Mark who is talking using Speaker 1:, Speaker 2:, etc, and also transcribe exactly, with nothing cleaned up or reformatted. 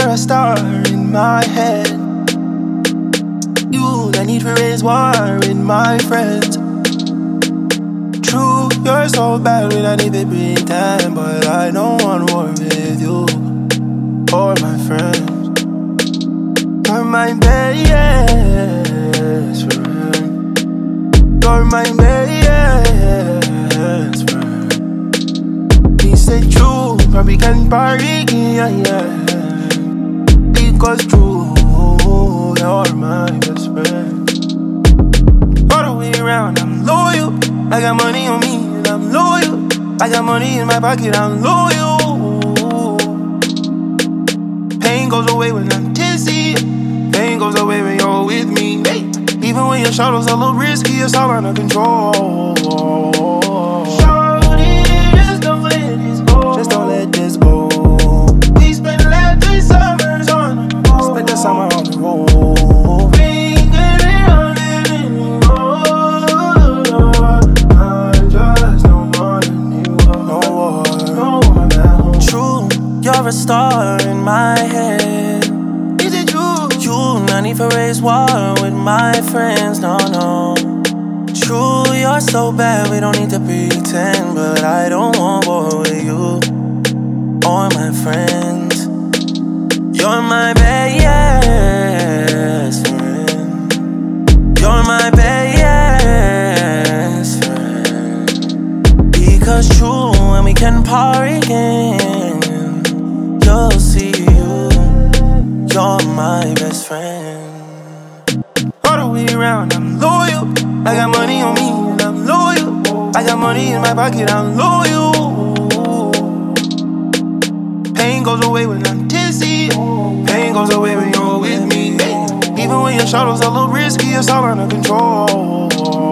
Speaker 1: a star in my head. You, the need for raise war in my friends. True, you're so bad, we don't need to pretend, but I don't want war with you or my friends. You're my best friend. You're my best friend. We say true, but we can party, yeah, yeah. Because true, you're my best friend. All the way around, I'm loyal. I got money on me and I'm loyal. I got money in my pocket, I'm loyal. Pain goes away when I'm tipsy. Pain goes away when you're with me. Hey. Even when your shadow's a little risky, it's all under control. Shorty, just don't let this go. Just don't let this go. We spent last three summers on the road. Spent the summer on the road. You're a star in my head. Is it true? You not need for raise war with my friends, no, no. True, you're so bad, we don't need to pretend, but I don't want war with you or my friends. You're my best friend. You're my best friend. Because true, when we can party again, you'll see you, you're my best friend. All the way around, I'm loyal. I got money on me and I'm loyal. I got money in my pocket, I'm loyal. Pain goes away when I'm tipsy. Pain goes away when you're with me. Even when your shadow's a little risky, it's all under control.